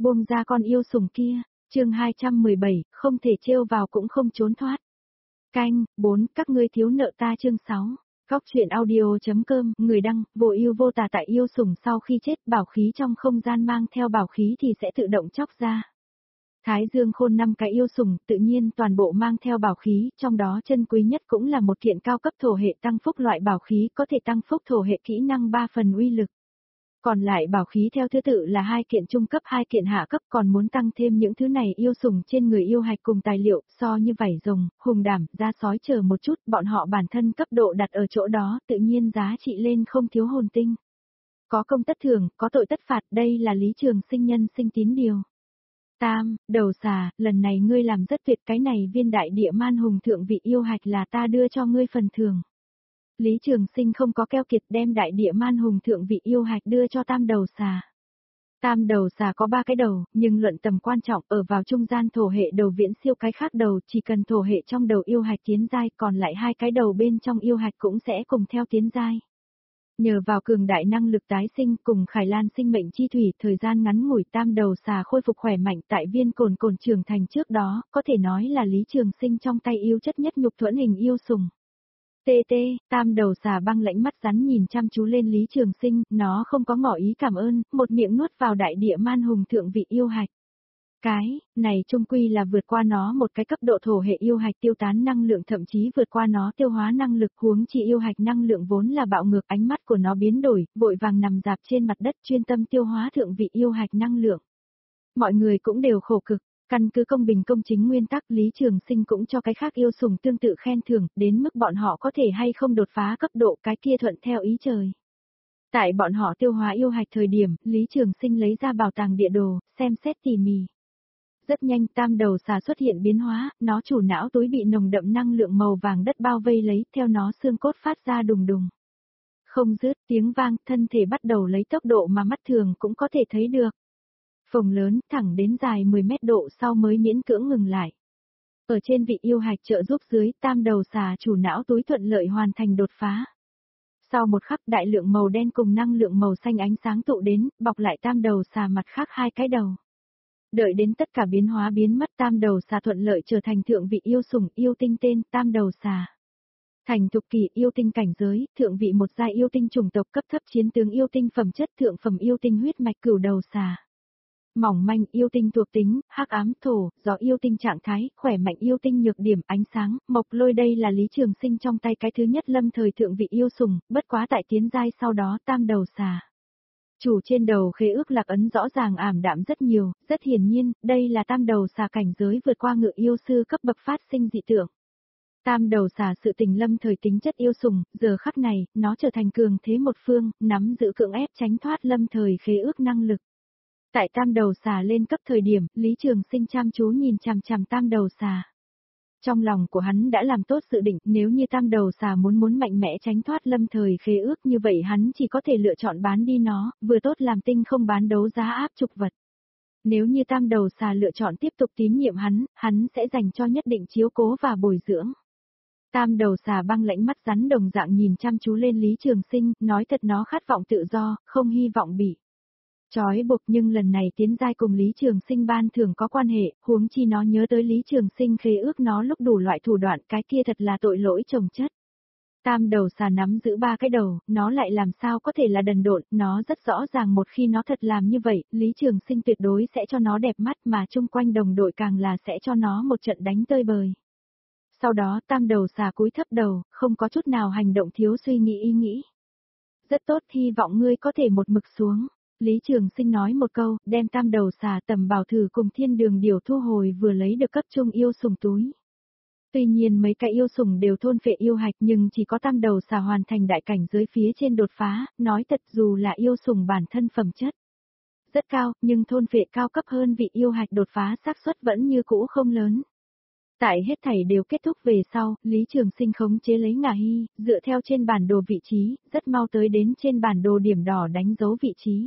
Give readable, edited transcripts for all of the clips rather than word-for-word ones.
Buông ra con yêu sủng kia, chương 217, không thể trêu vào cũng không trốn thoát. Canh, 4, các ngươi thiếu nợ ta chương 6. Góc truyện audio.com, người đăng, vô ưu vô tà tại yêu sủng sau khi chết bảo khí trong không gian mang theo bảo khí thì sẽ tự động chóc ra. Thái Dương khôn 5 cái yêu sủng, tự nhiên toàn bộ mang theo bảo khí, trong đó chân quý nhất cũng là một kiện cao cấp thổ hệ tăng phúc loại bảo khí có thể tăng phúc thổ hệ kỹ năng 3 phần uy lực. Còn lại bảo khí theo thứ tự là 2 kiện trung cấp 2 kiện hạ cấp, còn muốn tăng thêm những thứ này yêu sủng trên người yêu hạch cùng tài liệu, so như vảy rồng, hùng đảm, da sói chờ một chút, bọn họ bản thân cấp độ đặt ở chỗ đó, tự nhiên giá trị lên không thiếu hồn tinh. Có công tất thưởng, có tội tất phạt, đây là Lý Trường Sinh nhân sinh tín điều. Tam, đầu xà, lần này ngươi làm rất tuyệt, cái này viên đại địa man hùng thượng vị yêu hạch là ta đưa cho ngươi phần thưởng. Lý Trường Sinh không có keo kiệt đem đại địa man hùng thượng vị yêu hạch đưa cho tam đầu xà. Tam đầu xà có 3 cái đầu, nhưng luận tầm quan trọng ở vào trung gian thổ hệ đầu viễn siêu cái khác đầu, chỉ cần thổ hệ trong đầu yêu hạch tiến giai, còn lại 2 cái đầu bên trong yêu hạch cũng sẽ cùng theo tiến giai. Nhờ vào cường đại năng lực tái sinh cùng Khải Lan sinh mệnh chi thủy, thời gian ngắn ngủi tam đầu xà khôi phục khỏe mạnh tại viên cồn cồn trưởng thành trước đó, có thể nói là Lý Trường Sinh trong tay yêu chất nhất nhục thuẫn hình yêu sủng. TT, tam đầu xà băng lãnh mắt rắn nhìn chăm chú lên Lý Trường Sinh, nó không có ngỏ ý cảm ơn, một miệng nuốt vào đại địa man hùng thượng vị yêu hạch. Cái này trung quy là vượt qua nó một cái cấp độ thổ hệ yêu hạch tiêu tán năng lượng, thậm chí vượt qua nó tiêu hóa năng lực, huống chi yêu hạch năng lượng vốn là bạo ngược, ánh mắt của nó biến đổi, vội vàng nằm dạp trên mặt đất chuyên tâm tiêu hóa thượng vị yêu hạch năng lượng. Mọi người cũng đều khổ cực. Căn cứ công bình công chính nguyên tắc, Lý Trường Sinh cũng cho cái khác yêu sủng tương tự khen thưởng, đến mức bọn họ có thể hay không đột phá cấp độ, cái kia thuận theo ý trời. Tại bọn họ tiêu hóa yêu hạch thời điểm, Lý Trường Sinh lấy ra bảo tàng địa đồ, xem xét tỉ mỉ. Rất nhanh tam đầu xà xuất hiện biến hóa, nó chủ não túi bị nồng đậm năng lượng màu vàng đất bao vây lấy, theo nó xương cốt phát ra đùng đùng. Không dứt tiếng vang, thân thể bắt đầu lấy tốc độ mà mắt thường cũng có thể thấy được. Phồng lớn, thẳng đến dài 10 mét độ sau mới miễn cưỡng ngừng lại. Ở trên vị yêu hạch trợ giúp dưới, tam đầu xà chủ não túi thuận lợi hoàn thành đột phá. Sau một khắc đại lượng màu đen cùng năng lượng màu xanh ánh sáng tụ đến, bọc lại tam đầu xà mặt khác 2 cái đầu. Đợi đến tất cả biến hóa biến mất, tam đầu xà thuận lợi trở thành thượng vị yêu sủng yêu tinh tên tam đầu xà. Thành thục kỳ yêu tinh cảnh giới, thượng vị một giai yêu tinh chủng tộc cấp thấp chiến tướng yêu tinh phẩm chất, thượng phẩm yêu tinh huyết mạch cửu đầu xà. Mỏng manh yêu tinh thuộc tính, hắc ám thổ, gió yêu tinh trạng thái, khỏe mạnh yêu tinh nhược điểm, ánh sáng, mộc lôi. Đây là Lý Trường Sinh trong tay cái thứ nhất lâm thời thượng vị yêu sủng, bất quá tại tiến giai sau đó tam đầu xà. Chủ trên đầu khế ước lạc ấn rõ ràng ảm đạm rất nhiều, rất hiển nhiên, đây là tam đầu xà cảnh giới vượt qua ngự yêu sư cấp bậc phát sinh dị tượng. Tam đầu xà sự tình lâm thời tính chất yêu sủng, giờ khắc này, nó trở thành cường thế một phương, nắm giữ cưỡng ép tránh thoát lâm thời khế ước năng lực. Tại tam đầu xà lên cấp thời điểm, Lý Trường Sinh chăm chú nhìn chằm chằm tam đầu xà. Trong lòng của hắn đã làm tốt dự định, nếu như tam đầu xà muốn mạnh mẽ tránh thoát lâm thời khế ước như vậy hắn chỉ có thể lựa chọn bán đi nó, vừa tốt làm tinh không bán đấu giá áp trục vật. Nếu như tam đầu xà lựa chọn tiếp tục tín nhiệm hắn sẽ dành cho nhất định chiếu cố và bồi dưỡng. Tam đầu xà băng lãnh mắt rắn đồng dạng nhìn chăm chú lên Lý Trường Sinh, nói thật nó khát vọng tự do, không hy vọng bị trói buộc, nhưng lần này tiến giai cùng Lý Trường Sinh ban thưởng có quan hệ, huống chi nó nhớ tới Lý Trường Sinh khế ước nó lúc đủ loại thủ đoạn, cái kia thật là tội lỗi chồng chất. Tam đầu xà nắm giữ 3 cái đầu, nó lại làm sao có thể là đần độn, nó rất rõ ràng một khi nó thật làm như vậy, Lý Trường Sinh tuyệt đối sẽ cho nó đẹp mắt, mà chung quanh đồng đội càng là sẽ cho nó một trận đánh tơi bời. Sau đó tam đầu xà cúi thấp đầu, không có chút nào hành động thiếu suy nghĩ ý nghĩ. Rất tốt, hy vọng ngươi có thể một mực xuống. Lý Trường Sinh nói một câu, đem tam đầu xà tầm bảo thử cùng thiên đường điểu thu hồi vừa lấy được cấp trung yêu sủng túi. Tuy nhiên mấy cái yêu sủng đều thôn phệ yêu hạch, nhưng chỉ có tam đầu xà hoàn thành đại cảnh giới phía trên đột phá, nói thật dù là yêu sủng bản thân phẩm chất rất cao, nhưng thôn phệ cao cấp hơn vị yêu hạch đột phá xác suất vẫn như cũ không lớn. Tại hết thảy đều kết thúc về sau, Lý Trường Sinh khống chế lấy Ngà Hy, dựa theo trên bản đồ vị trí, rất mau tới đến trên bản đồ điểm đỏ đánh dấu vị trí.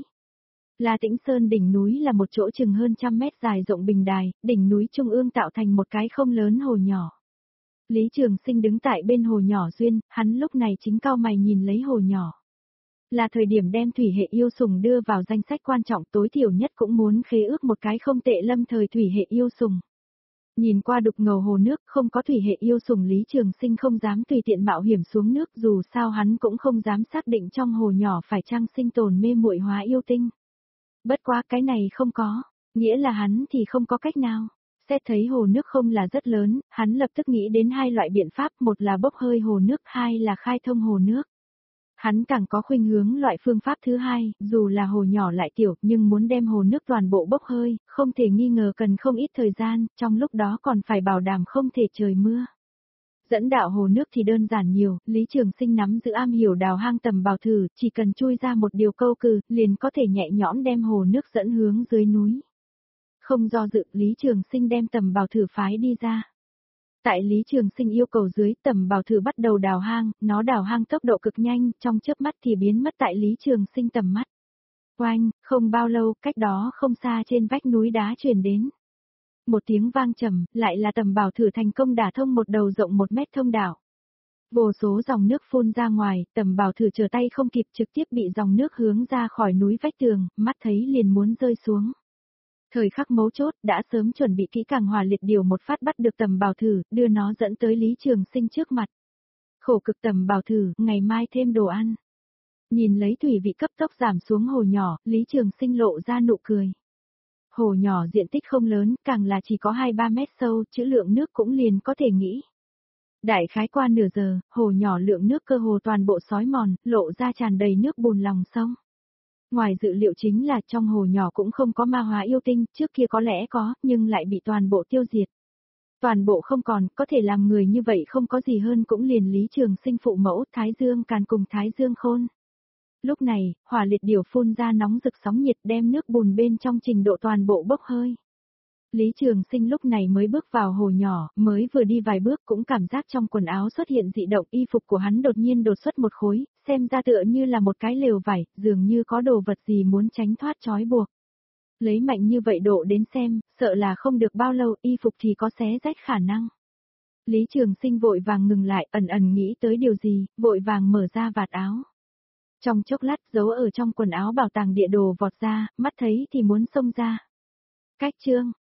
La Tĩnh Sơn đỉnh núi là một chỗ chừng hơn 100 mét dài rộng bình đài, đỉnh núi trung ương tạo thành một cái không lớn hồ nhỏ. Lý Trường Sinh đứng tại bên hồ nhỏ duyên, hắn lúc này chính cau mày nhìn lấy hồ nhỏ. Là thời điểm đem thủy hệ yêu sủng đưa vào danh sách quan trọng, tối thiểu nhất cũng muốn khế ước một cái không tệ lâm thời thủy hệ yêu sủng. Nhìn qua đục ngầu hồ nước, không có thủy hệ yêu sủng Lý Trường Sinh không dám tùy tiện mạo hiểm xuống nước, dù sao hắn cũng không dám xác định trong hồ nhỏ phải chăng sinh tồn mê muội hóa yêu tinh. Bất quá cái này không có, nghĩa là hắn thì không có cách nào. Xét thấy hồ nước không là rất lớn, hắn lập tức nghĩ đến hai loại biện pháp, một là bốc hơi hồ nước, hai là khai thông hồ nước. Hắn càng có khuynh hướng loại phương pháp thứ hai, dù là hồ nhỏ lại tiểu, nhưng muốn đem hồ nước toàn bộ bốc hơi, không thể nghi ngờ cần không ít thời gian, trong lúc đó còn phải bảo đảm không thể trời mưa. Dẫn đạo hồ nước thì đơn giản nhiều, Lý Trường Sinh nắm giữ am hiểu đào hang tầm bào thử, chỉ cần chui ra một điều câu cừ, liền có thể nhẹ nhõm đem hồ nước dẫn hướng dưới núi. Không do dự, Lý Trường Sinh đem tầm bào thử phái đi ra. Tại Lý Trường Sinh yêu cầu dưới, tầm bào thử bắt đầu đào hang, nó đào hang tốc độ cực nhanh, trong chớp mắt thì biến mất tại Lý Trường Sinh tầm mắt. Oanh, không bao lâu, cách đó không xa trên vách núi đá truyền đến. Một tiếng vang trầm, lại là tầm bào thử thành công đả thông một đầu rộng 1 mét thông đạo. Vô số dòng nước phun ra ngoài, tầm bào thử trở tay không kịp trực tiếp bị dòng nước hướng ra khỏi núi vách tường, mắt thấy liền muốn rơi xuống. Thời khắc mấu chốt đã sớm chuẩn bị kỹ càng hỏa liệt điều một phát bắt được tầm bào thử, đưa nó dẫn tới Lý Trường Sinh trước mặt. Khổ cực tầm bào thử, ngày mai thêm đồ ăn. Nhìn lấy thủy vị cấp tốc giảm xuống hồ nhỏ, Lý Trường Sinh lộ ra nụ cười. Hồ nhỏ diện tích không lớn, càng là chỉ có 2-3 mét sâu, trữ lượng nước cũng liền có thể nghĩ. Đại khái qua nửa giờ, hồ nhỏ lượng nước cơ hồ toàn bộ xói mòn, lộ ra tràn đầy nước bùn lòng sông. Ngoài dự liệu chính là trong hồ nhỏ cũng không có ma hóa yêu tinh, trước kia có lẽ có, nhưng lại bị toàn bộ tiêu diệt. Toàn bộ không còn, có thể làm người như vậy không có gì hơn cũng liền Lý Trường Sinh phụ mẫu Thái Dương Càn cùng Thái Dương Khôn. Lúc này, hỏa liệt điểu phun ra nóng rực sóng nhiệt đem nước bùn bên trong trình độ toàn bộ bốc hơi. Lý Trường Sinh lúc này mới bước vào hồ nhỏ, mới vừa đi vài bước cũng cảm giác trong quần áo xuất hiện dị động, y phục của hắn đột nhiên đột xuất một khối, xem ra tựa như là một cái lều vải, dường như có đồ vật gì muốn tránh thoát trói buộc. Lấy mạnh như vậy độ đến xem, sợ là không được bao lâu y phục thì có xé rách khả năng. Lý Trường Sinh vội vàng ngừng lại, ẩn ẩn nghĩ tới điều gì, vội vàng mở ra vạt áo. Trong chốc lát giấu ở trong quần áo bảo tàng địa đồ vọt ra, mắt thấy thì muốn xông ra. Cách chương